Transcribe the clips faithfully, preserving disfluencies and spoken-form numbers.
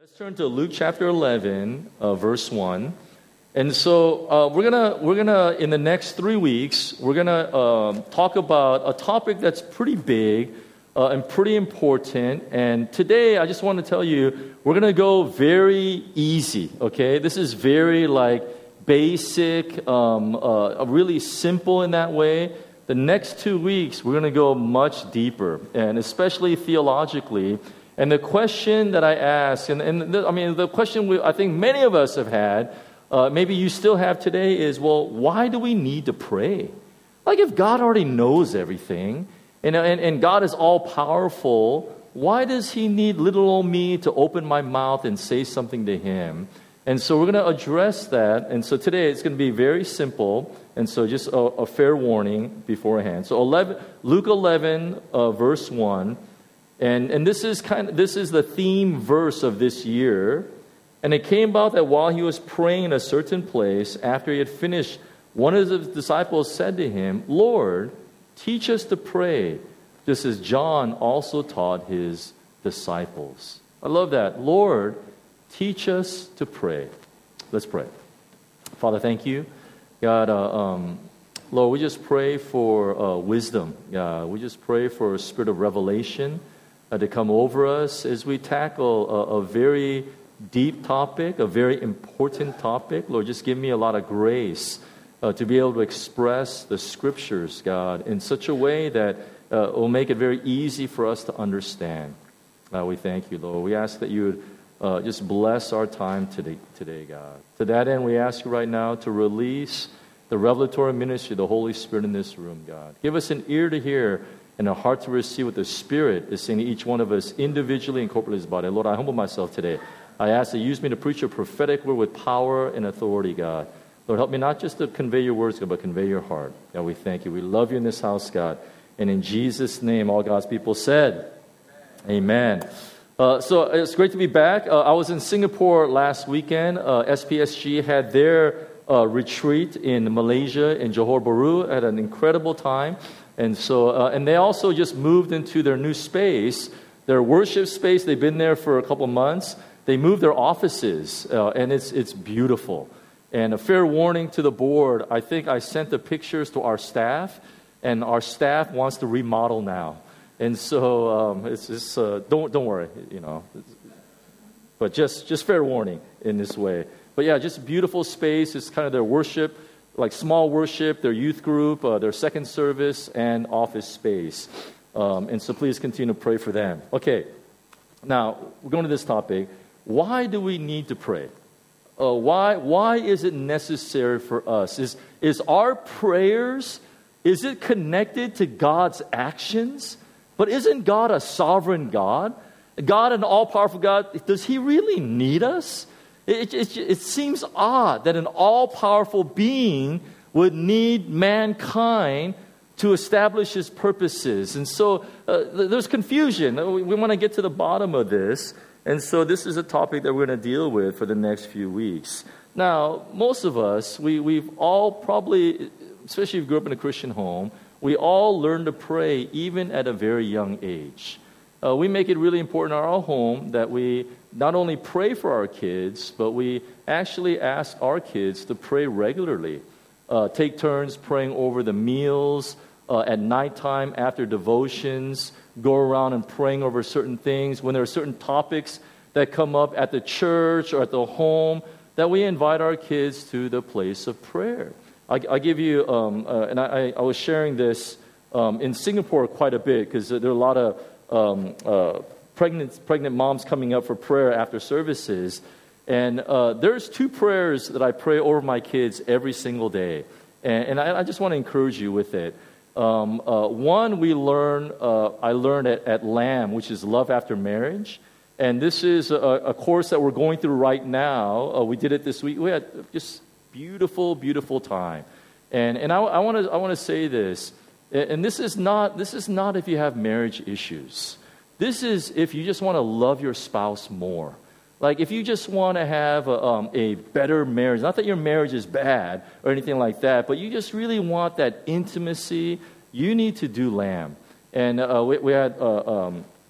Let's turn to Luke chapter eleven, uh, verse one. And so uh, we're gonna we're gonna in the next three weeks we're gonna um, talk about a topic that's pretty big uh, and pretty important. And today I just want to tell you we're gonna go very easy. Okay, this is very like basic, um, uh, really simple in that way. The next two weeks we're gonna go much deeper, and especially theologically. And the question that I ask, and, and the, I mean, the question we, I think many of us have had, uh, maybe you still have today, is, well, why do we need to pray? Like, if God already knows everything, and, and, and God is all-powerful, why does He need little old me to open my mouth and say something to Him? And so we're going to address that. And so today it's going to be very simple, and so just a, a fair warning beforehand. So eleven, Luke eleven, uh, verse one. And and this is kind of this is the theme verse of this year. And it came about that while he was praying in a certain place, after he had finished, one of his disciples said to him, "Lord, teach us to pray, just as John also taught his disciples." I love that. Lord, teach us to pray. Let's pray. Father, thank you. God, uh, um, Lord, we just pray for uh, wisdom. God, we just pray for a spirit of revelation Uh, to come over us as we tackle a, a very deep topic, a very important topic. Lord, just give me a lot of grace uh, to be able to express the Scriptures, God, in such a way that uh, will make it very easy for us to understand. Uh, we thank you, Lord. We ask that you would uh, just bless our time today, today, God. To that end, we ask you right now to release the revelatory ministry of the Holy Spirit in this room, God. Give us an ear to hear and a heart to receive what the Spirit is saying to each one of us individually and corporately as body. Lord, I humble myself today. I ask that you use me to preach a prophetic word with power and authority, God. Lord, help me not just to convey your words, God, but convey your heart. God, we thank you. We love you in this house, God. And in Jesus' name, all God's people said, Amen. Uh, so it's great to be back. Uh, I was in Singapore last weekend. Uh, S P S G had their uh, retreat in Malaysia, in Johor Bahru. I had an incredible time. And so, uh, and they also just moved into their new space, their worship space. They've been there for a couple months. They moved their offices, uh, and it's it's beautiful. And a fair warning to the board, I think I sent the pictures to our staff, and our staff wants to remodel now. And so, um, it's just uh, don't don't worry, you know. But just just fair warning in this way. But yeah, just beautiful space. It's kind of their worship. Like small worship, their youth group, uh, their second service, and office space. Um, and so please continue to pray for them. Okay, now we're going to this topic. Why do we need to pray? Uh, why why is it necessary for us? Is, is our prayers, is it connected to God's actions? But isn't God a sovereign God? God, an all-powerful God, does He really need us? It, it, it seems odd that an all-powerful being would need mankind to establish His purposes. And so uh, there's confusion. We, we want to get to the bottom of this. And so this is a topic that we're going to deal with for the next few weeks. Now, most of us, we, we've all probably, especially if you grew up in a Christian home, we all learn to pray even at a very young age. Uh, we make it really important in our home that we not only pray for our kids, but we actually ask our kids to pray regularly. Uh, take turns praying over the meals, uh, at nighttime after devotions, go around and praying over certain things. When there are certain topics that come up at the church or at the home, that we invite our kids to the place of prayer. I, I give you, um, uh, and I, I was sharing this um, in Singapore quite a bit because there are a lot of Um, uh, pregnant pregnant moms coming up for prayer after services, and uh, there's two prayers that I pray over my kids every single day, and, and I, I just want to encourage you with it. Um, uh, one we learn, uh, I learned at, at LAM, which is Love After Marriage, and this is a, a course that we're going through right now. Uh, we did it this week. We had just beautiful, beautiful time, and and I want to I want to say this. And this is not this is not if you have marriage issues. This is if you just want to love your spouse more. Like if you just want to have a, um, a better marriage. Not that your marriage is bad or anything like that, but you just really want that intimacy. You need to do LAM. And uh, we, we had uh, um,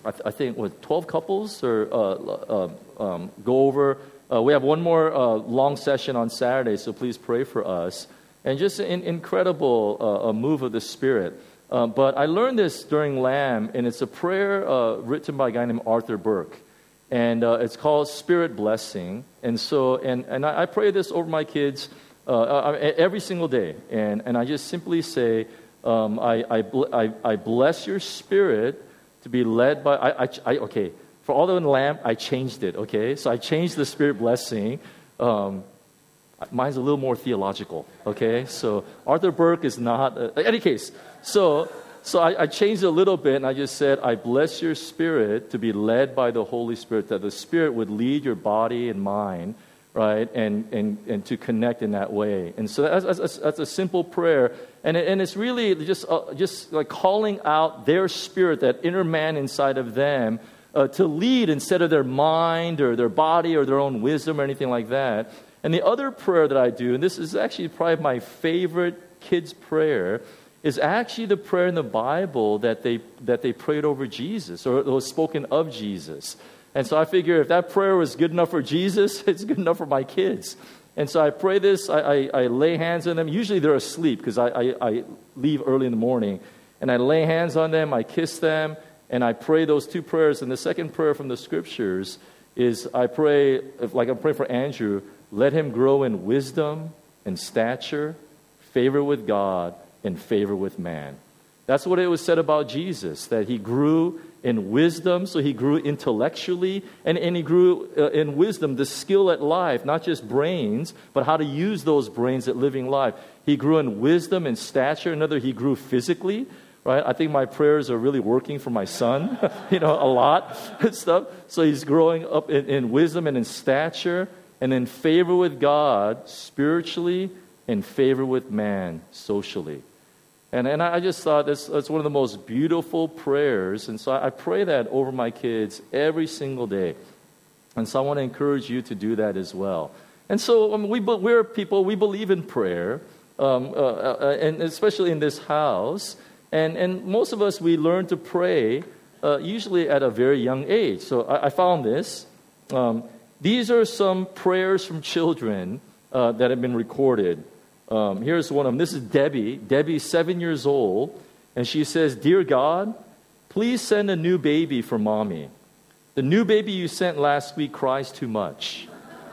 I, th- I think, what, twelve couples or uh, uh, um, go over. Uh, we have one more uh, long session on Saturday, so please pray for us. And just an incredible uh, a move of the Spirit. Uh, but I learned this during Lamb, and it's a prayer uh, written by a guy named Arthur Burke. And uh, it's called Spirit Blessing. And so, and, and I, I pray this over my kids uh, every single day. And, and I just simply say, um, I, I, I, I bless your spirit to be led by, I, I, I okay, for all the Lamb, I changed it, okay? So I changed the Spirit Blessing. Um, mine's a little more theological, okay? So Arthur Burke is not, uh, any case, so so I, I changed it a little bit, and I just said, I bless your spirit to be led by the Holy Spirit, that the Spirit would lead your body and mind, right, and and, and to connect in that way. And so that's, that's, that's a simple prayer, and it, and it's really just uh, just like calling out their spirit, that inner man inside of them, uh, to lead instead of their mind or their body or their own wisdom or anything like that. And the other prayer that I do, and this is actually probably my favorite kids' prayer, is actually the prayer in the Bible that they that they prayed over Jesus, or it was spoken of Jesus. And so I figure if that prayer was good enough for Jesus, it's good enough for my kids. And so I pray this, I, I, I lay hands on them. Usually they're asleep because I, I, I leave early in the morning. And I lay hands on them, I kiss them, and I pray those two prayers. And the second prayer from the Scriptures is I pray, like I'm praying for Andrew, let him grow in wisdom and stature, favor with God, and favor with man. That's what it was said about Jesus, that he grew in wisdom, so he grew intellectually, and, and he grew uh, in wisdom, the skill at life, not just brains, but how to use those brains at living life. He grew in wisdom and stature. Another, he grew physically, right? I think my prayers are really working for my son, you know, a lot and stuff. So he's growing up in, in wisdom and in stature, and in favor with God spiritually, and favor with man socially. And and I just thought that's, that's one of the most beautiful prayers. And so I, I pray that over my kids every single day. And so I want to encourage you to do that as well. And so I mean, we, we're people, we believe in prayer, um, uh, uh, and especially in this house. And, and most of us, we learn to pray uh, usually at a very young age. So I, I found this. Um, these are some prayers from children uh, that have been recorded. Um, here's one of them. This is Debbie. Debbie's seven years old, and she says, "Dear God, please send a new baby for Mommy. The new baby you sent last week cries too much."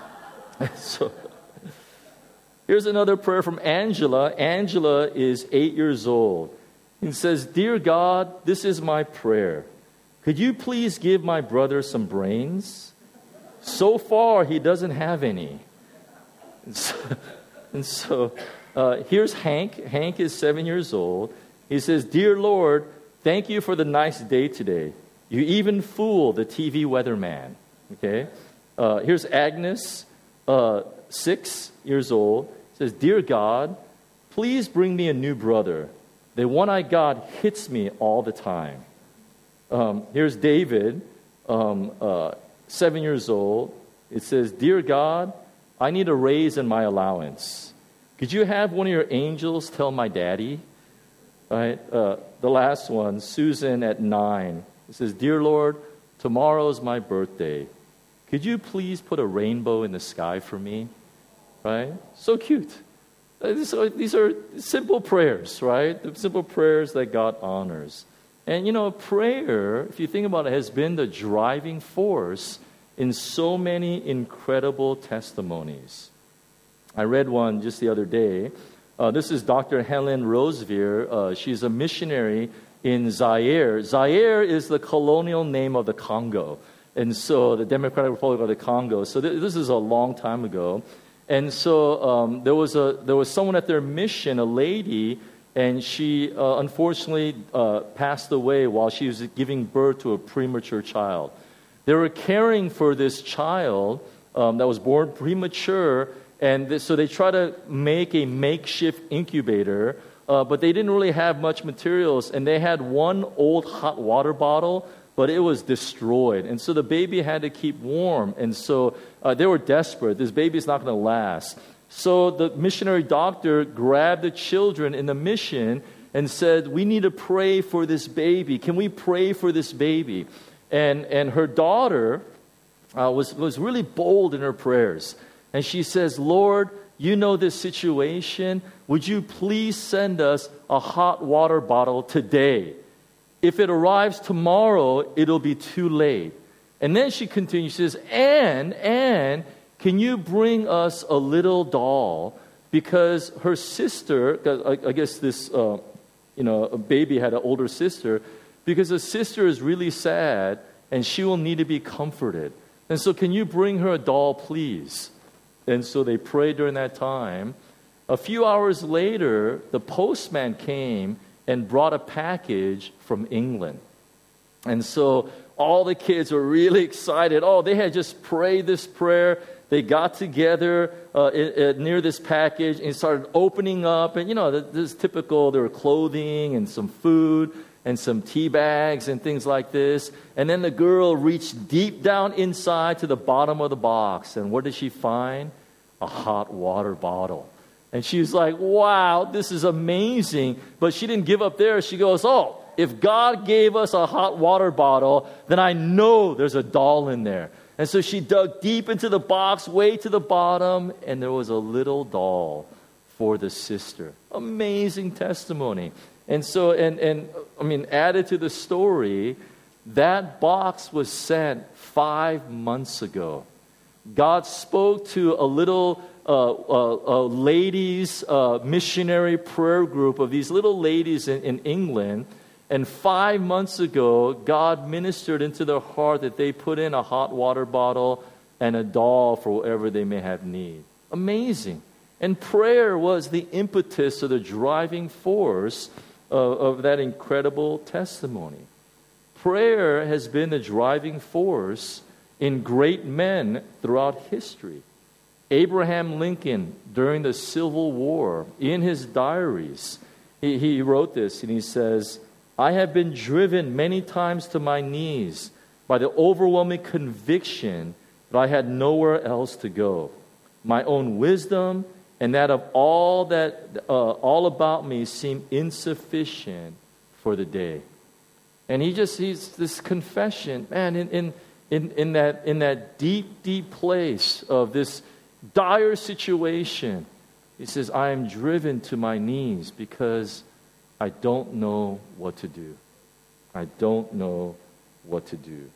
So, here's another prayer from Angela. Angela is eight years old. It says, "Dear God, this is my prayer. Could you please give my brother some brains? So far, he doesn't have any." And so, and so uh, here's Hank. Hank is seven years old. He says, "Dear Lord, thank you for the nice day today. You even fool the T V weatherman." Okay. Uh, here's Agnes, uh, six years old. Says, "Dear God, please bring me a new brother. The one I got hits me all the time." Um, here's David, um, uh, seven years old. It says, "Dear God, I need a raise in my allowance. Could you have one of your angels tell my daddy?" Right? Uh, the last one, Susan at nine. It says, "Dear Lord, tomorrow's my birthday. Could you please put a rainbow in the sky for me?" Right? So cute. So these are simple prayers, right? The simple prayers that God honors. And, you know, prayer, if you think about it, has been the driving force in so many incredible testimonies. I read one just the other day. Uh, this is Doctor Helen Roseveare. Uh, she's a missionary in Zaire. Zaire is the colonial name of the Congo. And so, the Democratic Republic of the Congo. So th- this is a long time ago. And so um, there was a there was someone at their mission, a lady, and she uh, unfortunately uh, passed away while she was giving birth to a premature child. They were caring for this child um, that was born premature, and this, so they tried to make a makeshift incubator, uh, but they didn't really have much materials, and they had one old hot water bottle, but it was destroyed. And so the baby had to keep warm. And so uh, they were desperate. This baby's not going to last. So the missionary doctor grabbed the children in the mission and said, "We need to pray for this baby. Can we pray for this baby?" And, and her daughter uh, was, was really bold in her prayers. And she says, Lord, you know this situation. Would you please send us a hot water bottle today? If it arrives tomorrow, it'll be too late. And then she continues, she says, and, and, can you bring us a little doll? Because her sister, I, I guess this, uh, you know, a baby had an older sister, because the sister is really sad and she will need to be comforted. And so can you bring her a doll, please? And so they prayed during that time. A few hours later, the postman came and brought a package from England. And so all the kids were really excited. Oh, they had just prayed this prayer. They got together uh, it, it, near this package and started opening up. And, you know, this is typical. There were clothing and some food and some tea bags and things like this. And then the girl reached deep down inside to the bottom of the box. And what did she find? A hot water bottle. And she was like, wow, this is amazing. But she didn't give up there. She goes, oh, if God gave us a hot water bottle, then I know there's a doll in there. And so she dug deep into the box, way to the bottom, and there was a little doll for the sister. Amazing testimony. And so, and, and I mean, added to the story, that box was sent five months ago. God spoke to a little uh, uh, uh, ladies' uh, missionary prayer group of these little ladies in, in England. And five months ago, God ministered into their heart that they put in a hot water bottle and a doll for whatever they may have need. Amazing. And prayer was the impetus or the driving force of, of that incredible testimony. Prayer has been the driving force in great men throughout history. Abraham Lincoln, during the Civil War, in his diaries, he, he wrote this, and he says, I have been driven many times to my knees by the overwhelming conviction that I had nowhere else to go. My own wisdom and that of all that uh, all about me seemed insufficient for the day. And he just he's this confession, man, in in in, in that in that deep, deep place of this dire situation. He says, I am driven to my knees because I don't know what to do. I don't know what to do.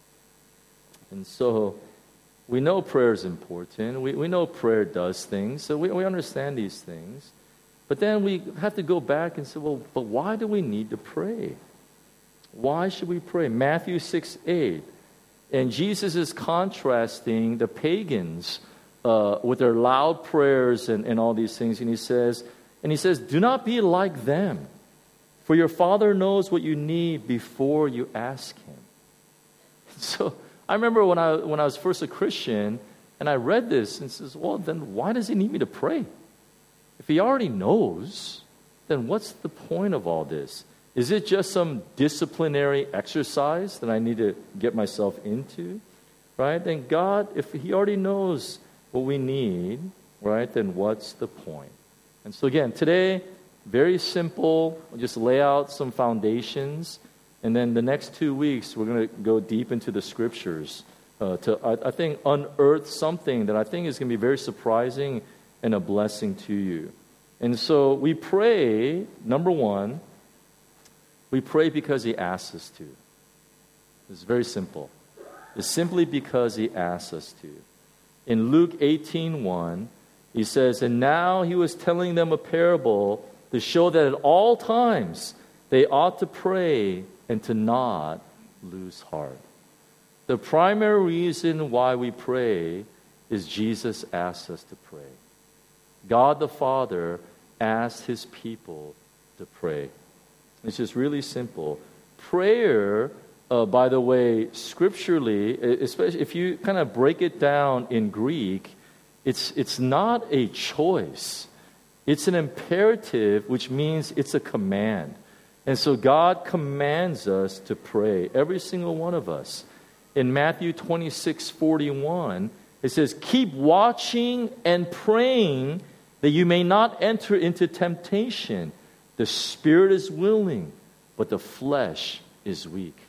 And so we know prayer is important. We, we know prayer does things. So we, we understand these things. But then we have to go back and say, well, but why do we need to pray? Why should we pray? Matthew six eight. And Jesus is contrasting the pagans uh, with their loud prayers and, and all these things. And he says, And he says, do not be like them, for your Father knows what you need before you ask Him. So I remember when I when I was first a Christian, and I read this, and says, well, then why does He need me to pray? If He already knows, then what's the point of all this? Is it just some disciplinary exercise that I need to get myself into? Right? Then God, if He already knows what we need, right, then what's the point? And so again, today, very simple. We'll just lay out some foundations. And then the next two weeks, we're going to go deep into the Scriptures uh, to, I, I think, unearth something that I think is going to be very surprising and a blessing to you. And so we pray, number one, we pray because He asks us to. It's very simple. It's simply because He asks us to. In Luke eighteen one, He says, and now He was telling them a parable to show that at all times they ought to pray and to not lose heart. The primary reason why we pray is Jesus asks us to pray. God the Father asked His people to pray. It's just really simple. Prayer, uh, by the way, scripturally, especially if you kind of break it down in Greek, It's it's not a choice. It's an imperative, which means it's a command. And so God commands us to pray, every single one of us. In Matthew twenty-six forty-one, it says, keep watching and praying that you may not enter into temptation. The spirit is willing, but the flesh is weak.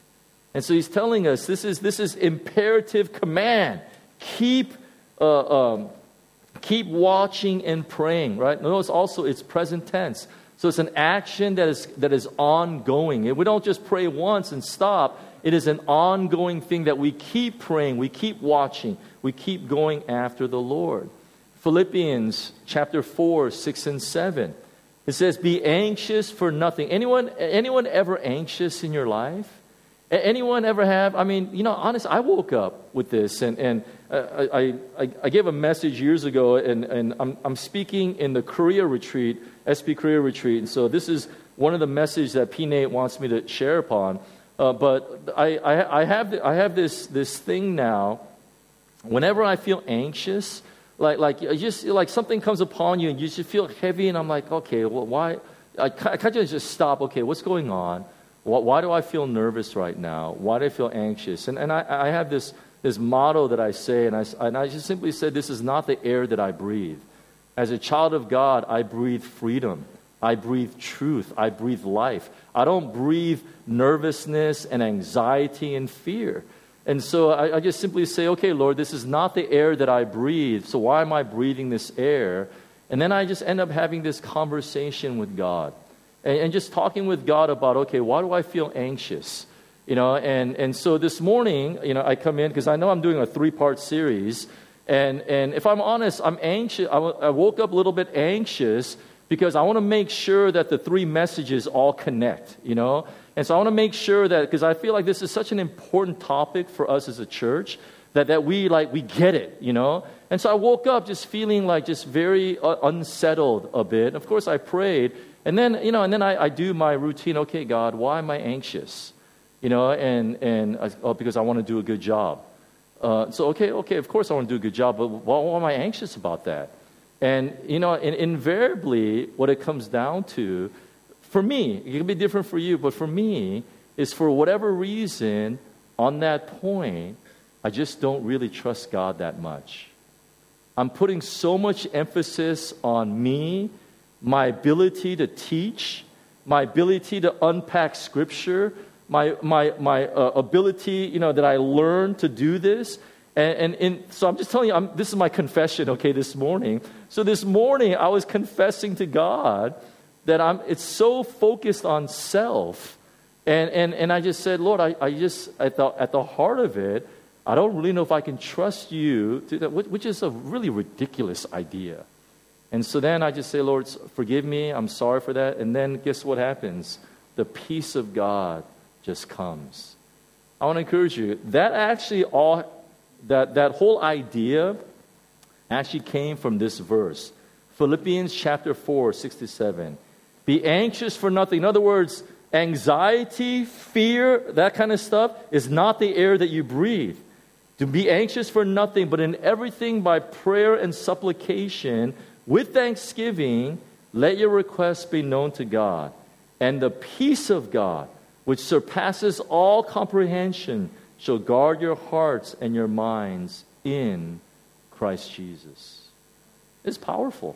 And so he's telling us this is this is imperative command. Keep uh, um, keep watching and praying, right? Notice also it's present tense. So it's an action that is that is ongoing. We don't just pray once and stop. It is an ongoing thing that we keep praying, we keep watching, we keep going after the Lord. Philippians chapter four, six and seven. It says, be anxious for nothing. Anyone, anyone ever anxious in your life? Anyone ever have? I mean, you know, honestly, I woke up with this, and, and uh, I, I, I gave a message years ago, and, and I'm, I'm speaking in the Korea retreat, S P Korea retreat, and so this is one of the messages that P. Nate wants me to share upon. Uh, but I, I, I have the, I have this this thing now. Whenever I feel anxious, like like you just like something comes upon you and you just feel heavy, and I'm like, okay, well, why? I, I kind of just stop. Okay, what's going on? Why, why do I feel nervous right now? Why do I feel anxious? And and I, I have this this motto that I say, and I and I just simply said, this is not the air that I breathe. As a child of God, I breathe freedom. I breathe truth. I breathe life. I don't breathe nervousness and anxiety and fear. And so I, I just simply say, okay, Lord, this is not the air that I breathe, so why am I breathing this air? And then I just end up having this conversation with God. And, and just talking with God about, okay, why do I feel anxious? You know, and, and so this morning, you know, I come in because I know I'm doing a three-part series. And, and if I'm honest, I'm anxious. I, I woke up a little bit anxious because I want to make sure that the three messages all connect, you know. And so I want to make sure that, because I feel like this is such an important topic for us as a church, that, that we like we get it, you know. And so I woke up just feeling like just very uh, unsettled a bit. Of course, I prayed, and then you know, and then I, I do my routine. Okay, God, why am I anxious? You know, and and I, oh, because I want to do a good job. Uh, so okay, okay, of course I want to do a good job, but why, why am I anxious about that? And, you know, and invariably, what it comes down to, for me, it can be different for you, but for me, is for whatever reason, on that point, I just don't really trust God that much. I'm putting so much emphasis on me, my ability to teach, my ability to unpack Scripture, my my my uh, ability, you know, that I learned to do this. And, and in, so I'm just telling you, I'm, this is my confession, okay, this morning. So this morning, I was confessing to God that I'm. It's so focused on self. And and, and I just said, Lord, I, I just, at the, at the heart of it, I don't really know if I can trust you, to that, which is a really ridiculous idea. And so then I just say, Lord, forgive me, I'm sorry for that. And then guess what happens? The peace of God just comes. I want to encourage you, that actually all... That that whole idea actually came from this verse. Philippians chapter four, six to seven. Be anxious for nothing. In other words, anxiety, fear, that kind of stuff is not the air that you breathe. To be anxious for nothing, but in everything by prayer and supplication, with thanksgiving, let your requests be known to God. And the peace of God, which surpasses all comprehension, shall guard your hearts and your minds in Christ Jesus. It's powerful,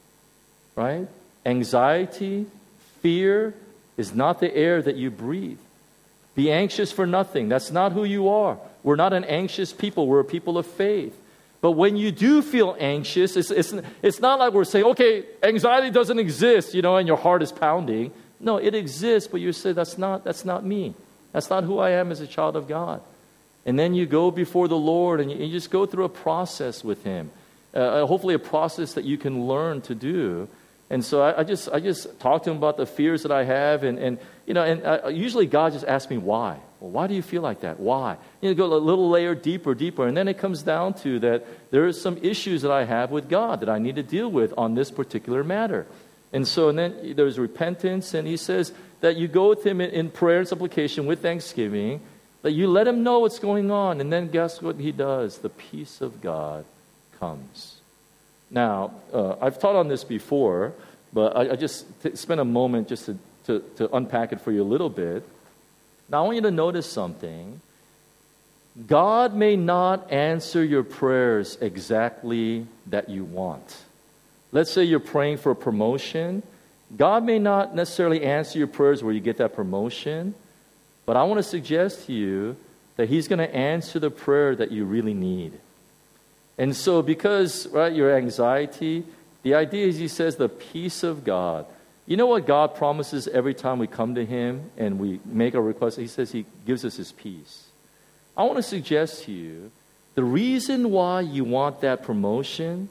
right? Anxiety, fear is not the air that you breathe. Be anxious for nothing. That's not who you are. We're not an anxious people. We're a people of faith. But when you do feel anxious, it's, it's, it's not like we're saying, okay, anxiety doesn't exist, you know, and your heart is pounding. No, it exists, but you say, that's not, that's not me. That's not who I am as a child of God. And then you go before the Lord and you, you just go through a process with Him. Uh, hopefully a process that you can learn to do. And so I, I just I just talk to Him about the fears that I have. And, and you know, and uh, usually God just asks me, why? Well, why do you feel like that? Why? You know, go a little layer deeper, deeper. And then it comes down to that there are some issues that I have with God that I need to deal with on this particular matter. And so and then there's repentance. And He says that you go with Him in, in prayer and supplication with thanksgiving, that you let Him know what's going on, and then guess what He does? The peace of God comes. Now, uh, I've taught on this before, but I, I just t- spent a moment just to, to, to unpack it for you a little bit. Now, I want you to notice something. God may not answer your prayers exactly that you want. Let's say you're praying for a promotion. God may not necessarily answer your prayers where you get that promotion. But I want to suggest to you that He's going to answer the prayer that you really need. And so because, right, your anxiety, the idea is He says the peace of God. You know what God promises every time we come to Him and we make a request? He says He gives us His peace. I want to suggest to you, the reason why you want that promotion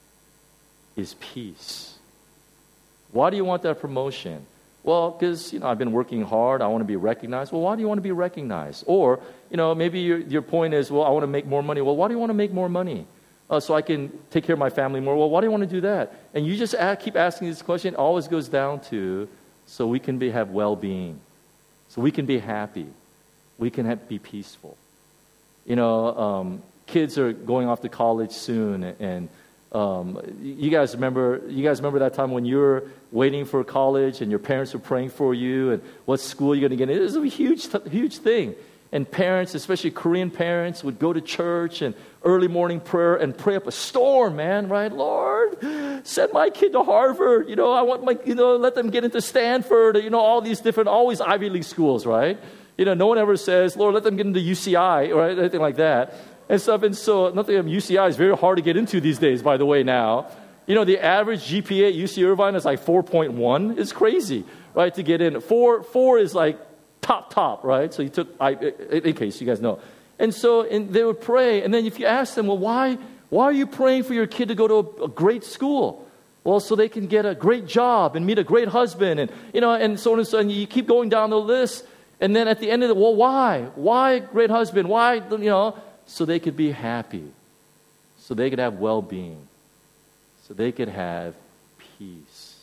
is peace. Why do you want that promotion? Well, because, you know, I've been working hard. I want to be recognized. Well, why do you want to be recognized? Or, you know, maybe your, your point is, well, I want to make more money. Well, why do you want to make more money? Uh, so I can take care of my family more. Well, why do you want to do that? And you just ask, keep asking this question. It always goes down to, so we can be, have well-being. So we can be happy. We can have, be peaceful. You know, um, kids are going off to college soon, and um, you guys remember. You guys remember that time when you were waiting for college, and your parents were praying for you, and what school you're going to get in. It was a huge, huge thing. And parents, especially Korean parents, would go to church and early morning prayer and pray up a storm, man, right? Lord, send my kid to Harvard. You know, I want my, you know, let them get into Stanford. You know, all these different, always Ivy League schools, right? You know, no one ever says, Lord, let them get into U C I, or anything like that. And stuff. And so, nothing of U C I is very hard to get into these days, by the way, now. You know, the average G P A at U C Irvine is like four point one. It's crazy, right, to get in. Four, four is like top, top, right? So you took, I, in case you guys know. And so and they would pray. And then if you ask them, well, why, why are you praying for your kid to go to a, a great school? Well, so they can get a great job and meet a great husband. And, you know, and so on and so on. You keep going down the list. And then at the end of it, well, why? Why great husband? Why, you know? So they could be happy. So they could have well-being. So they could have peace.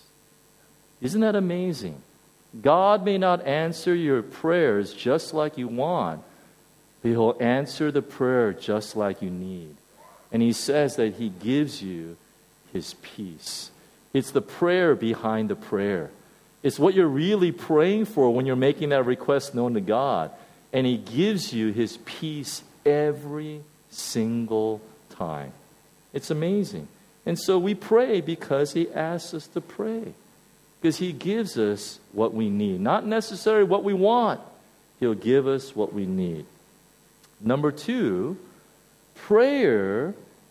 Isn't that amazing? God may not answer your prayers just like you want, but He'll answer the prayer just like you need. And He says that He gives you His peace. It's the prayer behind the prayer. It's what you're really praying for when you're making that request known to God. And He gives you His peace every single time. It's amazing. And so we pray because He asks us to pray. Because He gives us what we need. Not necessarily what we want. He'll give us what we need. Number two, prayer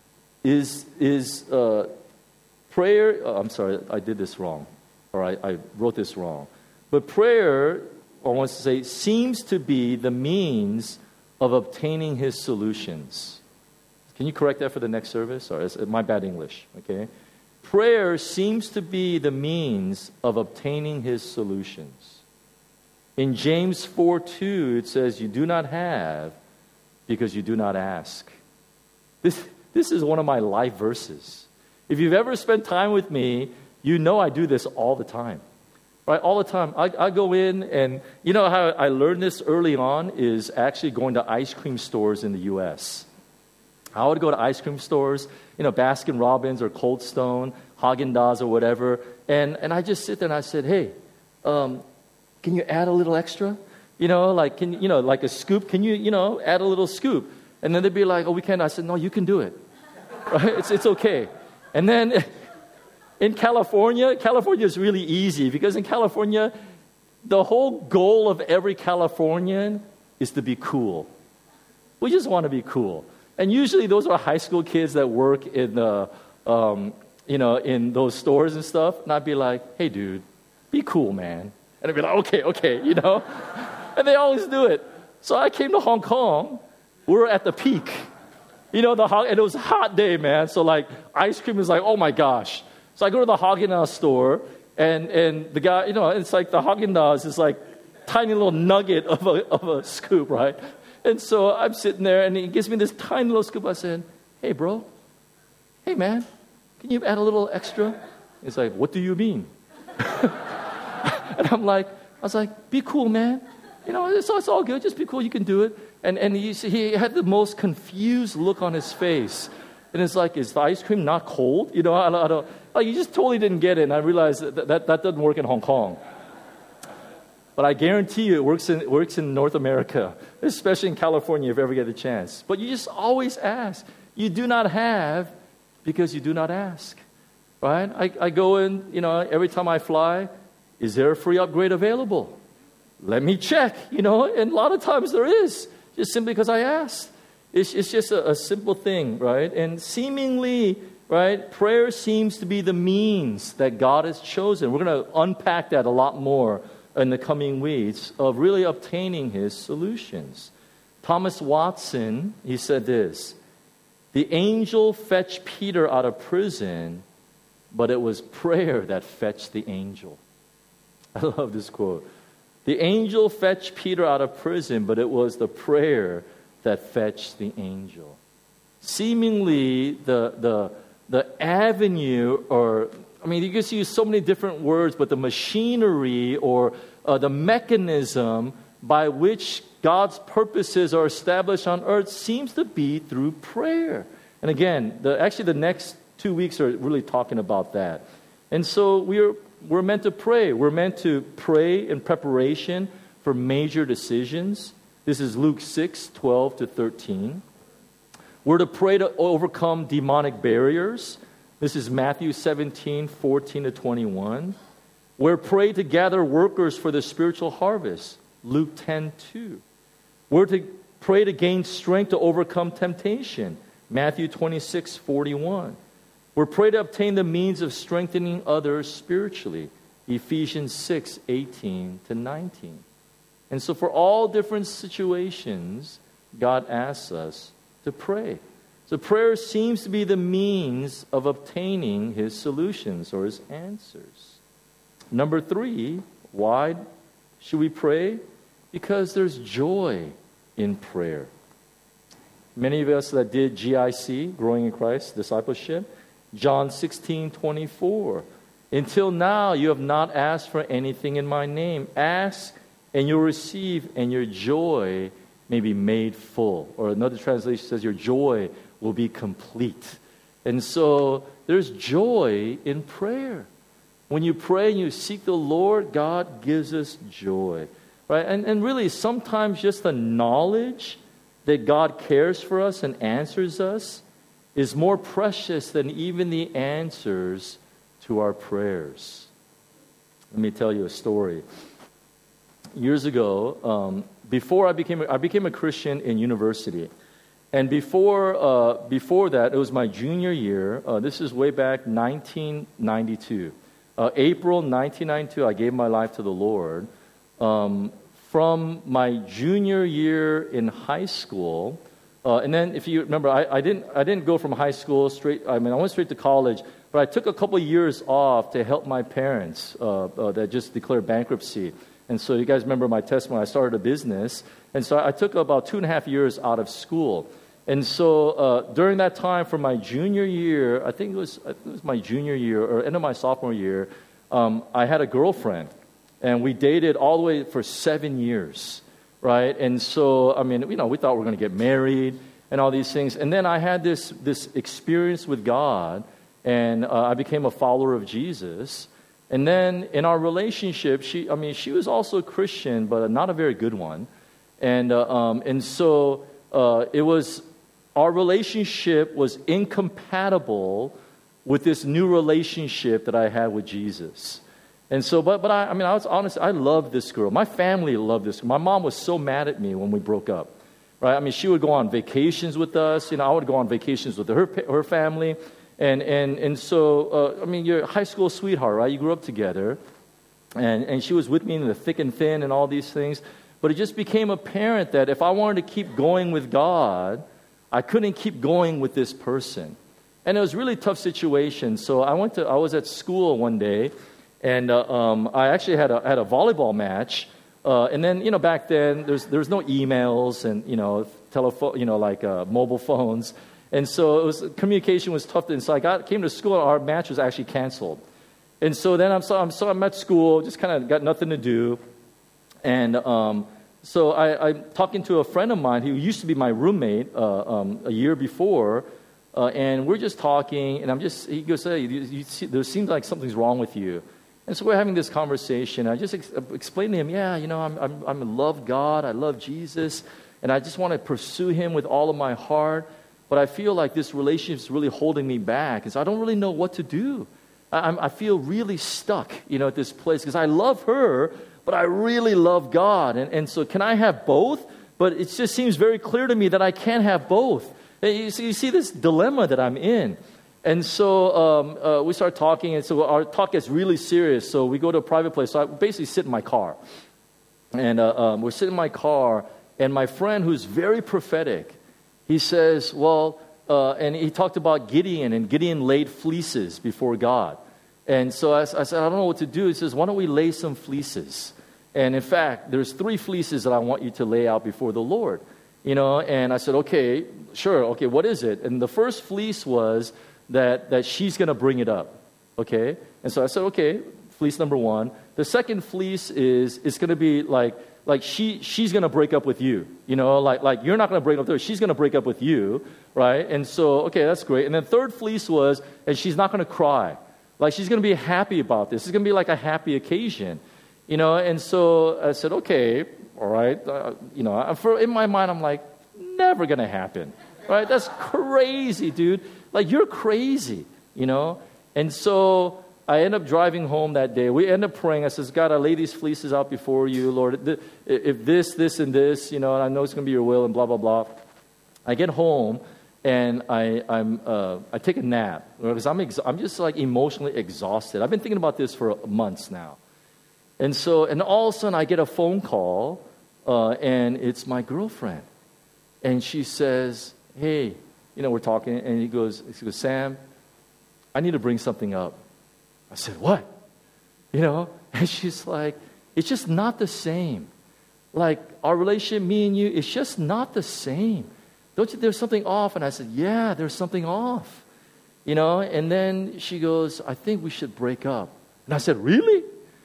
is, is uh, prayer, oh, I'm sorry, I did this wrong. Or I, I wrote this wrong. But prayer, I want to say, seems to be the means of obtaining His solutions. Can you correct that for the next service? Or is my bad English, okay? Prayer seems to be the means of obtaining His solutions. In James four two, it says, you do not have because you do not ask. This, this is one of my life verses. If you've ever spent time with me, you know I do this all the time. Right? All the time. I, I go in and, you know how I learned this early on is actually going to ice cream stores in the U S I would go to ice cream stores, you know, Baskin Robbins or Cold Stone, Haagen-Dazs or whatever, and, and I just sit there and I said, hey, um, can you add a little extra? You know, like, can you know, like a scoop, can you, you know, add a little scoop? And then they'd be like, oh, we can't. I said, no, you can do it. Right? It's, it's okay. And then in California, California is really easy because in California, the whole goal of every Californian is to be cool. We just want to be cool. And usually those are high school kids that work in the, um, you know, in those stores and stuff. And I'd be like, hey, dude, be cool, man. And I'd be like, okay, okay, you know. And they always do it. So I came to Hong Kong. We were at the peak. You know, the and it was a hot day, man. So, like, ice cream is like, oh, my gosh. So I go to the Haagen-Dazs store, and, and the guy, you know, it's like the Haagen-Dazs is like tiny little nugget of a, of a scoop, right? And so I'm sitting there, and he gives me this tiny little scoop. I said, hey, bro. Hey, man. Can you add a little extra? He's like, what do you mean? And I'm like, I was like, be cool, man. You know, it's, it's all good. Just be cool. You can do it. And and he, he had the most confused look on his face. And it's like, is the ice cream not cold? You know, I don't, I don't like, you just totally didn't get it. And I realized that that, that doesn't work in Hong Kong. But I guarantee you it works in, it works in North America, especially in California if you ever get a chance. But you just always ask. You do not have because you do not ask. Right? I, I go in, you know, every time I fly, is there a free upgrade available? let me check, you know, and a lot of times there is, just simply because I asked. It's, it's just a, a simple thing, right? And seemingly, right, prayer seems to be the means that God has chosen. We're going to unpack that a lot more in the coming weeks of really obtaining His solutions. Thomas Watson, he said this, the angel fetched Peter out of prison, but it was prayer that fetched the angel. I love this quote. The angel fetched Peter out of prison, but it was the prayer that fetched the angel. Seemingly, the the the avenue, or I mean, you can use so many different words, but the machinery or uh, the mechanism by which God's purposes are established on earth seems to be through prayer. And again, the, actually the next two weeks are really talking about that. And so we're we're meant to pray. We're meant to pray in preparation for major decisions. This is Luke six, twelve to thirteen. We're to pray to overcome demonic barriers. This is Matthew seventeen, fourteen to twenty-one. We're praying to gather workers for the spiritual harvest. Luke ten, two. We're to pray to gain strength to overcome temptation. Matthew twenty-six, forty-one. We're praying to obtain the means of strengthening others spiritually. Ephesians six, eighteen to nineteen. And so for all different situations, God asks us to pray. So prayer seems to be the means of obtaining His solutions or His answers. Number three, why should we pray? Because there's joy in prayer. Many of us that did G I C, Growing in Christ, Discipleship, John sixteen, twenty-four. Until now, you have not asked for anything in my name. Ask and you'll receive, and your joy may be made full. Or another translation says your joy will be complete. And so there's joy in prayer. When you pray and you seek the Lord, God gives us joy. Right? And, and really, sometimes just the knowledge that God cares for us and answers us is more precious than even the answers to our prayers. Let me tell you a story. Years ago, um, before I became a, I became a Christian in university, and before uh, before that, it was my junior year. Uh, this is way back nineteen ninety-two, uh, April nineteen ninety-two. I gave my life to the Lord. Um, from my junior year in high school, uh, and then if you remember, I, I didn't I didn't go from high school straight. I mean, I went straight to college, but I took a couple of years off to help my parents uh, uh, that just declared bankruptcy. And so you guys remember my testimony. I started a business. And so I took about two and a half years out of school. And so uh, during that time, for my junior year, I think it was, I think it was my junior year or end of my sophomore year, um, I had a girlfriend. And we dated all the way for seven years, right? And so, I mean, you know, we thought we were going to get married and all these things. And then I had this, this experience with God, and uh, I became a follower of Jesus. And then in our relationship, she, I mean, she was also a Christian, but not a very good one. And uh, um, and so uh, it was, our relationship was incompatible with this new relationship that I had with Jesus. And so, but but I, I mean, I was honest, I loved this girl. My family loved this girl. My mom was so mad at me when we broke up, right? I mean, she would go on vacations with us. You know, I would go on vacations with her her family. And and and so, uh, I mean, you're a high school sweetheart, right? You grew up together. And, and she was with me in the thick and thin and all these things. But it just became apparent that if I wanted to keep going with God, I couldn't keep going with this person. And it was a really tough situation. So I went to, I was at school one day, and uh, um, I actually had a, had a volleyball match. Uh, and then, you know, back then, there's there's no emails and, you know, telephone, you know, like uh, mobile phones. And so it was, communication was tough. And so I got, came to school, and our match was actually canceled. And so then I'm so I'm, so I'm at school, just kind of got nothing to do. And um, so I, I'm talking to a friend of mine who used to be my roommate uh, um, a year before. Uh, and we're just talking, and I'm just, he goes, hey, you, you see, there seems like something's wrong with you. And so we're having this conversation. I just ex- explained to him, yeah, you know, I'm, I'm, I'm in love God, I love Jesus, and I just want to pursue Him with all of my heart. But I feel like this relationship is really holding me back. And so I don't really know what to do. I, I feel really stuck, you know, at this place. Because I love her, but I really love God. And, and so can I have both? But it just seems very clear to me that I can't have both. You see, you see this dilemma that I'm in. And so um, uh, we start talking, and so our talk gets really serious. So we go to a private place. So I basically sit in my car. And uh, um, we're sitting in my car, and my friend, who's very prophetic, he says, well, uh, and he talked about Gideon, and Gideon laid fleeces before God. And so I, I said, I don't know what to do. He says, why don't we lay some fleeces? And in fact, there's three fleeces that I want you to lay out before the Lord. You know, and I said, okay, sure, okay, what is it? And the first fleece was that, that she's going to bring it up, okay? And so I said, okay, fleece number one. The second fleece is it's going to be like, like she she's going to break up with you, you know, like, like you're not going to break up with her, she's going to break up with you, right? And so, okay, that's great. And then third fleece was, and she's not going to cry. Like, she's going to be happy about this. It's going to be like a happy occasion, you know? And so I said, okay, all right. Uh, you know, for, in my mind, I'm like, never going to happen, right? That's crazy, dude. Like, you're crazy, you know? And so I end up driving home that day. We end up praying. I says, God, I lay these fleeces out before you, Lord. If this, this, and this, you know, and I know it's going to be your will and blah, blah, blah. I get home. And I, I'm, uh, I take a nap because I'm, ex- I'm just like emotionally exhausted. I've been thinking about this for months now. And so, and all of a sudden I get a phone call, uh, and it's my girlfriend. And she says, hey, you know, we're talking, and he goes, he goes, Sam, I need to bring something up. I said, what? You know, and she's like, it's just not the same. Like, our relationship, me and you, it's just not the same. Don't you, there's something off? And I said, yeah, there's something off. You know, and then she goes, I think we should break up. And I said, really?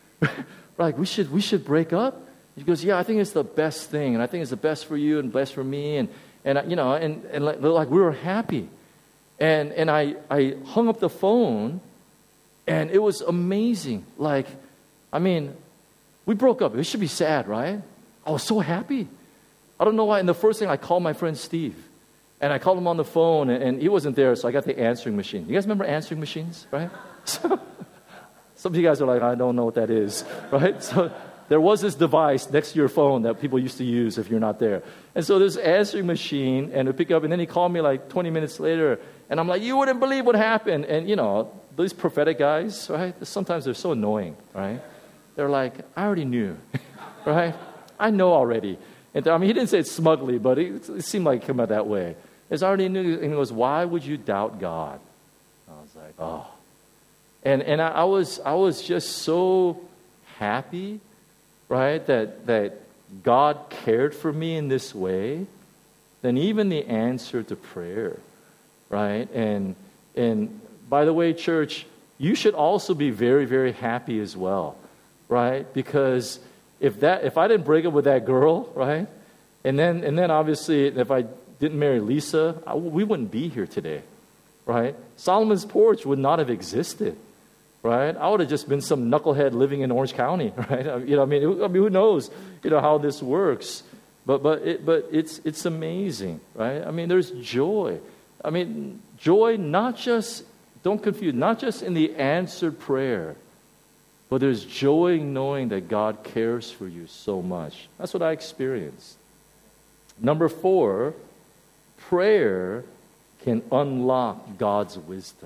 Like, we should we should break up? She goes, yeah, I think it's the best thing. And I think it's the best for you and best for me. And, and you know, and, and like, like we were happy. And, and I, I hung up the phone, and it was amazing. Like, I mean, we broke up. It should be sad, right? I was so happy. I don't know why. And the first thing, I called my friend Steve. And I called him on the phone, and, and he wasn't there, so I got the answering machine. You guys remember answering machines, right? So, some of you guys are like, I don't know what that is, right? So there was this device next to your phone that people used to use if you're not there. And so this answering machine, and it pick up, and then he called me like twenty minutes later, and I'm like, you wouldn't believe what happened. And, you know, these prophetic guys, right? Sometimes they're so annoying, right? They're like, I already knew, right? I know already. And I mean, he didn't say it smugly, but it, it seemed like it came out that way. It's already knew, and he goes, why would you doubt God? I was like, oh. And and I, I was I was just so happy, right, that that God cared for me in this way. Then even the answer to prayer, right? And and by the way, church, you should also be very, very happy as well, right? Because if that if I didn't break up with that girl, right, and then and then obviously if I didn't marry Lisa, I, we wouldn't be here today, right? Solomon's Porch would not have existed, right? I would have just been some knucklehead living in Orange County, right? You know, I mean, I mean, who knows, you know, how this works? But but it, but it's it's amazing, right? I mean, there's joy. I mean, joy not just, don't confuse, not just in the answered prayer, but there's joy knowing that God cares for you so much. That's what I experienced. Number four, prayer can unlock God's wisdom.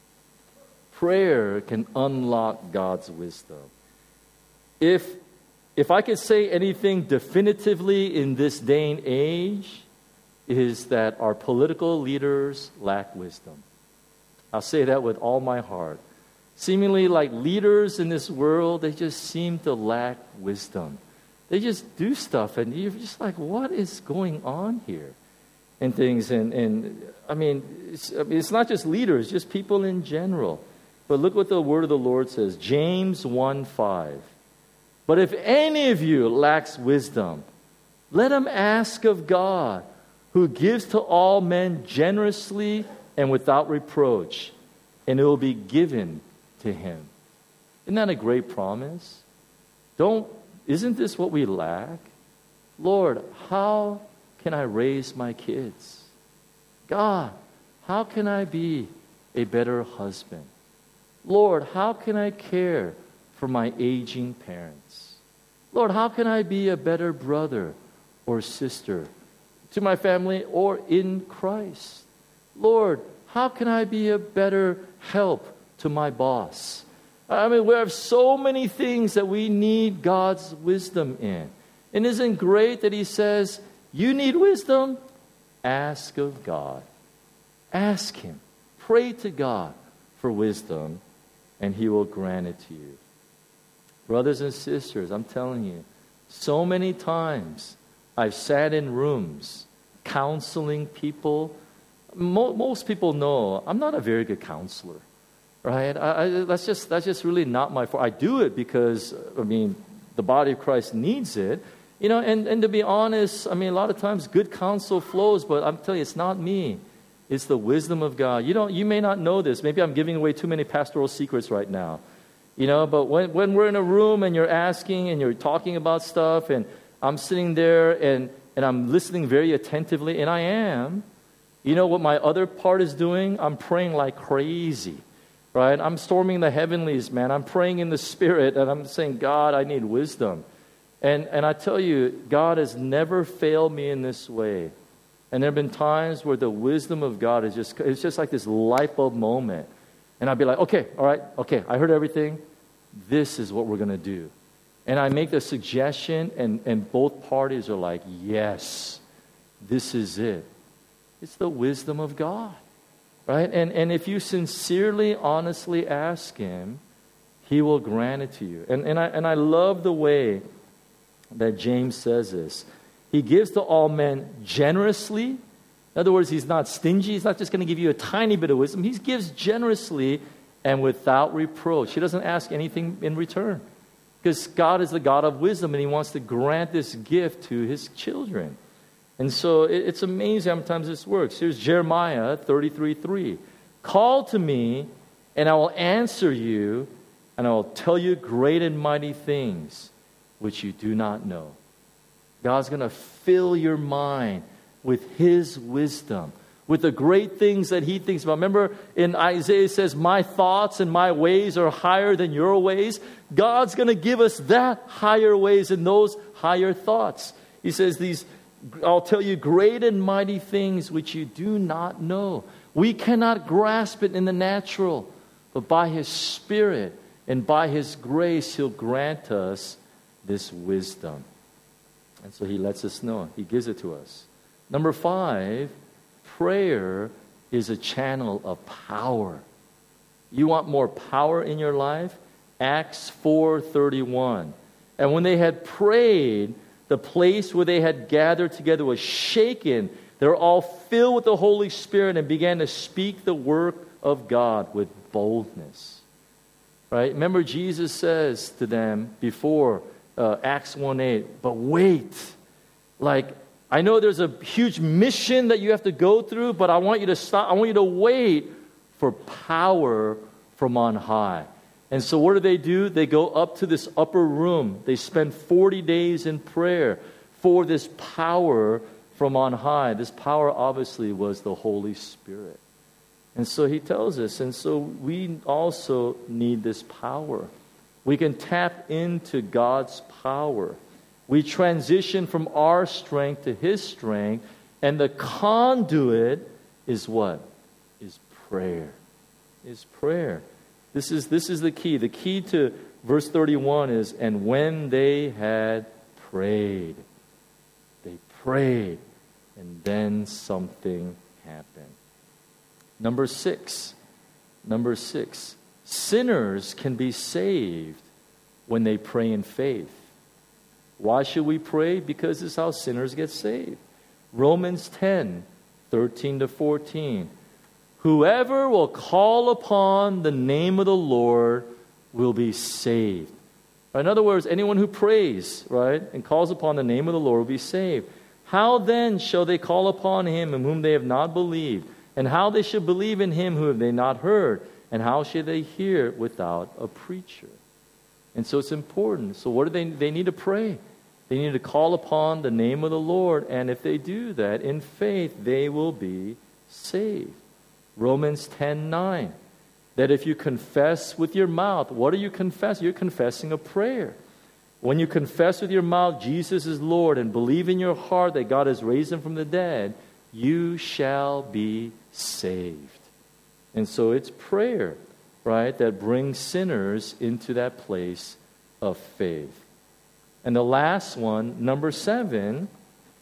Prayer can unlock God's wisdom. If, if I could say anything definitively in this day and age, is that our political leaders lack wisdom. I'll say that with all my heart. Seemingly like leaders in this world, they just seem to lack wisdom. They just do stuff, and you're just like, what is going on here? And things, and, and I, mean, it's, I mean, it's not just leaders, just people in general. But look what the word of the Lord says, James one five. But if any of you lacks wisdom, let him ask of God, who gives to all men generously and without reproach, and it will be given to him. Isn't that a great promise? Don't, isn't this what we lack? Lord, how can I raise my kids? God, how can I be a better husband? Lord, how can I care for my aging parents? Lord, how can I be a better brother or sister to my family or in Christ? Lord, how can I be a better help to my boss? I mean, we have so many things that we need God's wisdom in. And isn't it great that he says, you need wisdom? Ask of God. Ask him. Pray to God for wisdom, and he will grant it to you. Brothers and sisters, I'm telling you, so many times I've sat in rooms counseling people. Mo- most people know I'm not a very good counselor, right? I, I, that's just that's just really not my fault. I do it because, I mean, the body of Christ needs it. You know, and, and to be honest, I mean, a lot of times good counsel flows, but I'm telling you, it's not me. It's the wisdom of God. You don't, you may not know this. Maybe I'm giving away too many pastoral secrets right now. You know, but when, when we're in a room and you're asking and you're talking about stuff and I'm sitting there and, and I'm listening very attentively, and I am, you know what my other part is doing? I'm praying like crazy, right? I'm storming the heavenlies, man. I'm praying in the Spirit, and I'm saying, God, I need wisdom. And and I tell you, God has never failed me in this way. And there have been times where the wisdom of God is just, it's just like this light bulb moment. And I'd be like, okay, all right, okay, I heard everything. This is what we're going to do. And I make the suggestion, and, and both parties are like, yes, this is it. It's the wisdom of God, right? And, and if you sincerely, honestly ask him, he will grant it to you. And, and, I, and I love the way that James says this. He gives to all men generously. In other words, he's not stingy. He's not just going to give you a tiny bit of wisdom. He gives generously and without reproach. He doesn't ask anything in return. Because God is the God of wisdom, and he wants to grant this gift to his children. And so it, it's amazing how many times this works. Here's Jeremiah thirty-three three. Call to me, and I will answer you, and I will tell you great and mighty things which you do not know. God's going to fill your mind with his wisdom, with the great things that he thinks about. Remember in Isaiah it says, my thoughts and my ways are higher than your ways. God's going to give us that higher ways and those higher thoughts. He says, "These, I'll tell you great and mighty things which you do not know." We cannot grasp it in the natural, but by his Spirit and by his grace, he'll grant us this wisdom. And so he lets us know. He gives it to us. Number five, prayer is a channel of power. You want more power in your life? Acts four thirty-one. And when they had prayed, the place where they had gathered together was shaken. They were all filled with the Holy Spirit and began to speak the work of God with boldness. Right? Remember, Jesus says to them before uh, Acts one eight, but wait. Like, I know there's a huge mission that you have to go through, but I want you to stop. I want you to wait for power from on high. And so what do they do? They go up to this upper room. They spend forty days in prayer for this power from on high. This power obviously was the Holy Spirit. And so he tells us, and so we also need this power. We can tap into God's power. We transition from our strength to his strength, and the conduit is what? Is prayer. Is prayer. This is this is the key. The key to verse thirty-one is, and when they had prayed, they prayed, and then something happened. Number six. Number six. Sinners can be saved when they pray in faith. Why should we pray? Because this is how sinners get saved. Romans ten, thirteen to fourteen. Whoever will call upon the name of the Lord will be saved. In other words, anyone who prays, right, and calls upon the name of the Lord will be saved. How then shall they call upon him in whom they have not believed? And how they should believe in him who have they not heard? And how should they hear without a preacher? And so it's important. So what do they they need to pray? They need to call upon the name of the Lord. And if they do that in faith, they will be saved. Romans ten nine. That if you confess with your mouth, what are you confessing? You're confessing a prayer. When you confess with your mouth Jesus is Lord and believe in your heart that God has raised him from the dead, you shall be saved. And so it's prayer, right, that brings sinners into that place of faith. And the last one, number seven,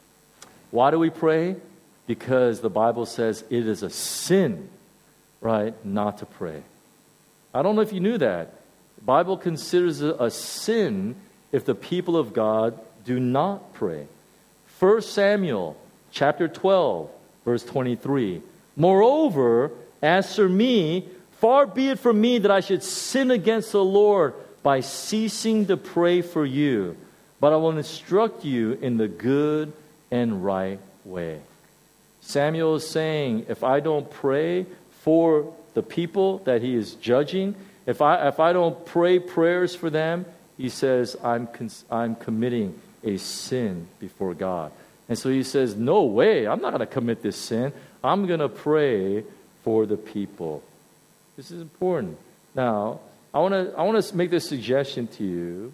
why do we pray? Because the Bible says it is a sin, right, not to pray. I don't know if you knew that. The Bible considers it a sin if the people of God do not pray. First Samuel chapter twelve, verse twenty-three. Moreover, as for me, far be it from me that I should sin against the Lord by ceasing to pray for you, but I will instruct you in the good and right way. Samuel is saying, if I don't pray for the people that he is judging, if I if I don't pray prayers for them, he says, I'm I'm committing a sin before God. And so he says, no way, I'm not going to commit this sin. I'm going to pray for the people. This is important. Now, I want to I want to make this suggestion to you.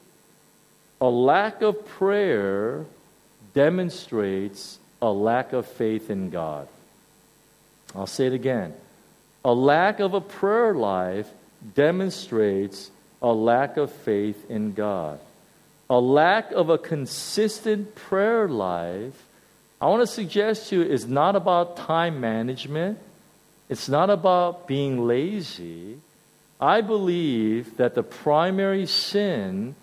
A lack of prayer demonstrates a lack of faith in God. I'll say it again. A lack of a prayer life demonstrates a lack of faith in God. A lack of a consistent prayer life, I want to suggest to you, is not about time management. It's not about being lazy. I believe that the primary sin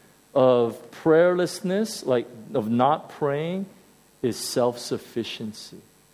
of prayerlessness, like of not praying, is self-sufficiency.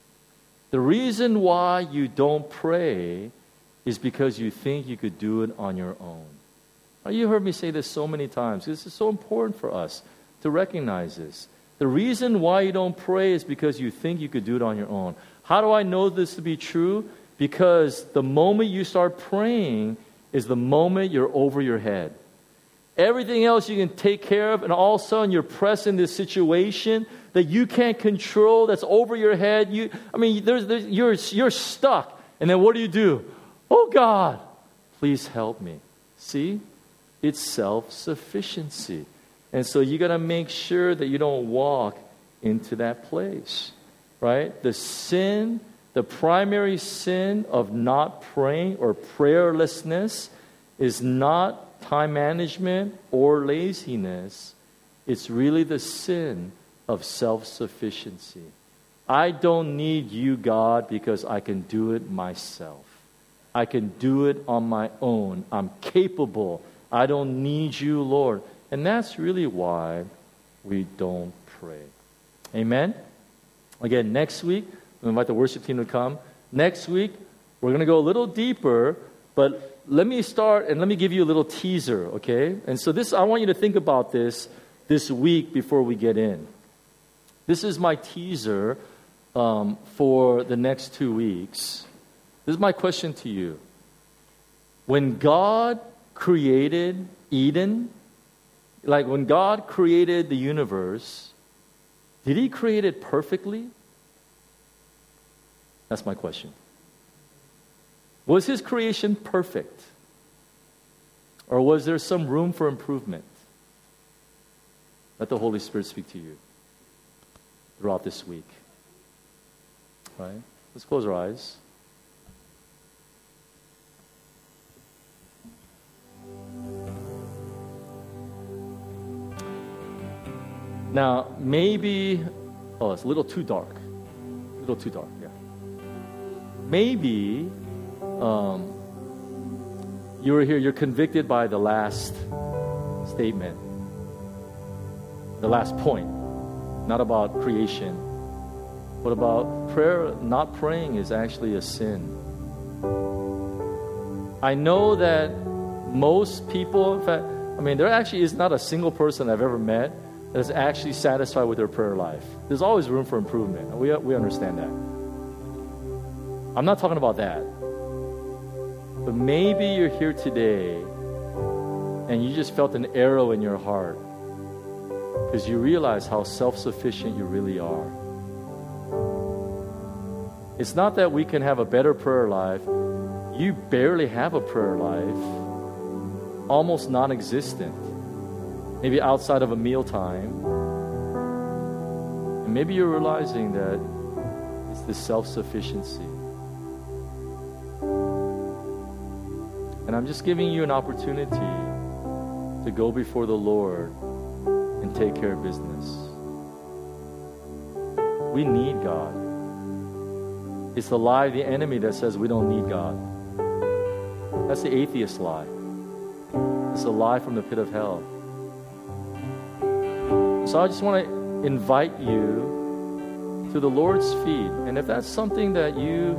The reason why you don't pray is because you think you could do it on your own. Now, you heard me say this so many times. This is so important for us to recognize this. The reason why you don't pray is because you think you could do it on your own. How do I know this to be true? Because the moment you start praying is the moment you're over your head. Everything else you can take care of, and all of a sudden you're pressed in this situation that you can't control, that's over your head. You, I mean, there's, there's, you're, you're stuck. And then what do you do? Oh, God, please help me. See? It's self-sufficiency. And so you got to make sure that you don't walk into that place, right? The sin, the primary sin of not praying or prayerlessness is not time management or laziness. It's really the sin of self-sufficiency. I don't need you, God, because I can do it myself. I can do it on my own. I'm capable. I don't need you, Lord. And that's really why we don't pray. Amen? Again, next week, we invite the worship team to come. Next week, we're going to go a little deeper, but let me start and let me give you a little teaser, okay? And so this, I want you to think about this this week before we get in. This is my teaser um, for the next two weeks. This is my question to you. When God created Eden, like when God created the universe, did He create it perfectly? That's my question. Was His creation perfect? Or was there some room for improvement? Let the Holy Spirit speak to you throughout this week. Right? Let's close our eyes. Now, maybe, oh, it's a little too dark. A little too dark, yeah. Maybe um, you were here, you're convicted by the last statement, the last point, not about creation. What about prayer? Not praying is actually a sin. I know that most people, in fact, I mean, there actually is not a single person I've ever met that is actually satisfied with their prayer life. There's always room for improvement. We, we understand that. I'm not talking about that. But maybe you're here today and you just felt an arrow in your heart because you realize how self-sufficient you really are. It's not that we can have a better prayer life. You barely have a prayer life, almost non-existent. maybe outside of a mealtime. And maybe you're realizing that it's the self-sufficiency. And I'm just giving you an opportunity to go before the Lord and take care of business. We need God. It's the lie of the enemy that says we don't need God. That's the atheist lie. It's a lie from the pit of hell. So I just want to invite you to the Lord's feet. And if that's something that you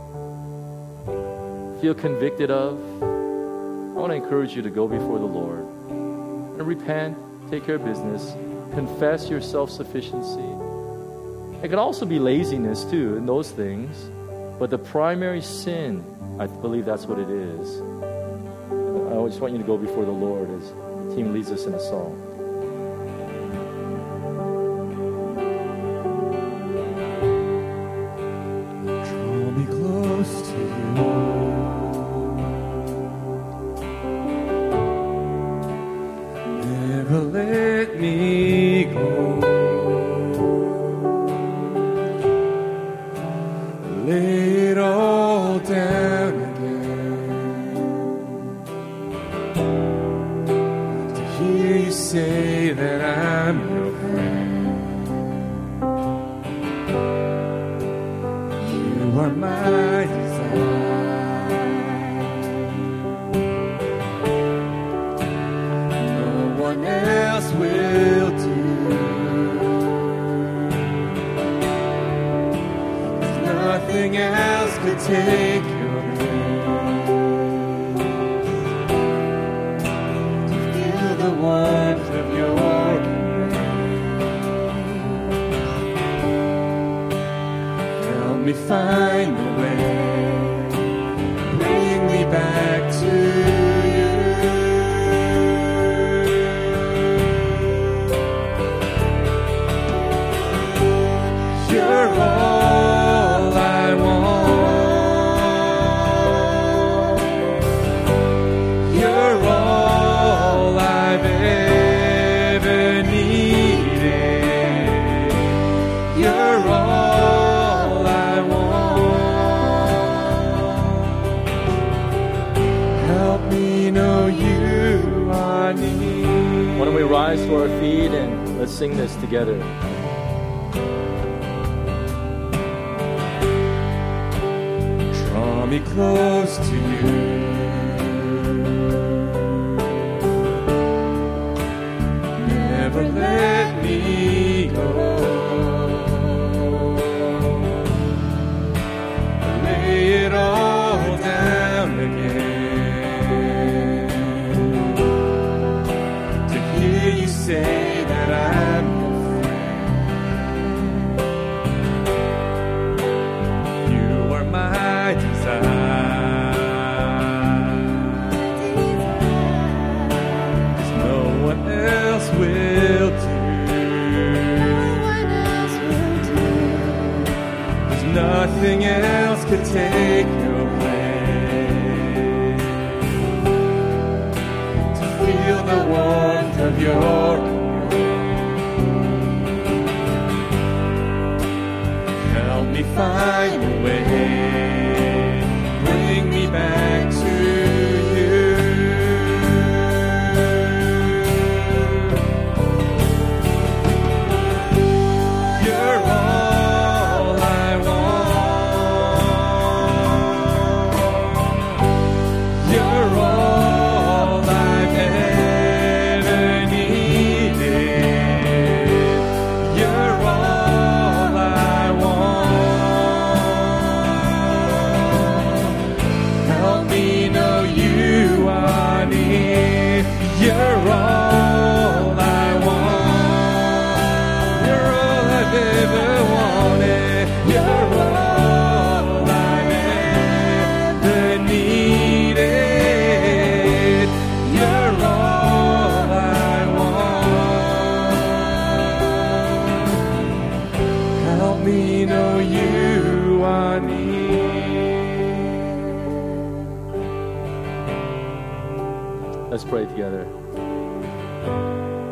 feel convicted of, I want to encourage you to go before the Lord and repent, take care of business, confess your self-sufficiency. It could also be laziness too in those things, but the primary sin, I believe that's what it is. I just want you to go before the Lord as the team leads us in a song. Draw me close to you. Never let me go. Lay it all down again to hear you say that I'm your friend. You are my desire. No one else will do. Nothing else could take your place. To feel the warmth of your embrace. Help me find the way. Bring me back to you. You're all rise to our feet and let's sing this together. Draw me close to you. Never let me go. Lay it all down again. Say that I'm your friend. You are my desire. 'Cause no one else will do. There's nothing else could take your place. To feel the warmth of your find a way, bring me back to you. You're all I want. You're all I've ever needed. You're all I want. You're all I want. You're all I've ever wanted. You're all I've ever needed. You're all I want. Help me know you are near. Let's pray together.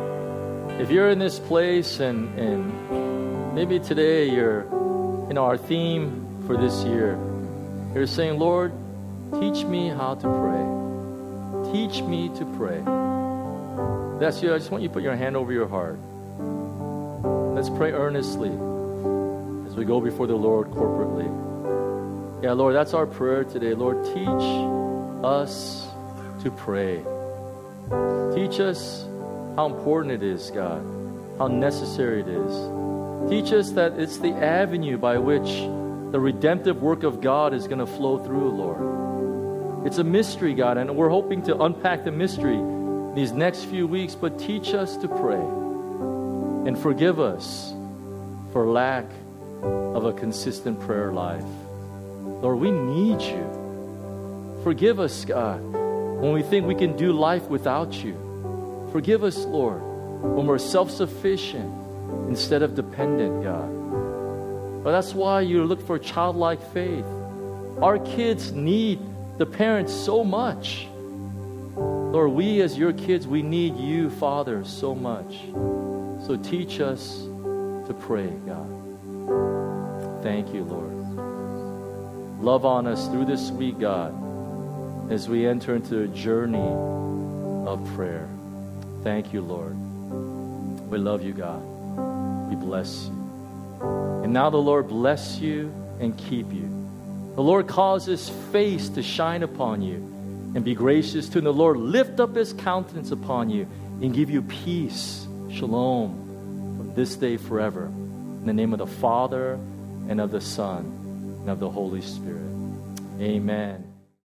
if you're in this place and, and maybe today you're, you know, our theme for this year, you're saying, Lord, teach me how to pray. Teach me to pray. That's you. I just want you to put your hand over your heart. Let's pray earnestly as we go before the Lord corporately. Yeah, Lord, that's our prayer today. Lord, teach us to pray. Teach us how important it is, God, how necessary it is. Teach us that it's the avenue by which the redemptive work of God is going to flow through, Lord. It's a mystery, God, and we're hoping to unpack the mystery these next few weeks, but teach us to pray and forgive us for lack of a consistent prayer life. Lord, we need you. Forgive us, God, when we think we can do life without you. Forgive us, Lord, when we're self-sufficient instead of dependent, God. But that's why you look for childlike faith. Our kids need the parents so much. Lord, we as your kids, we need you, Father, so much. So teach us to pray, God. Thank you, Lord. Love on us through this week, God, as we enter into a journey of prayer. Thank you, Lord. We love you, God. We bless you. And now the Lord bless you and keep you. The Lord cause his face to shine upon you and be gracious to you. And the Lord lift up his countenance upon you and give you peace, shalom, from this day forever. In the name of the Father and of the Son and of the Holy Spirit. Amen.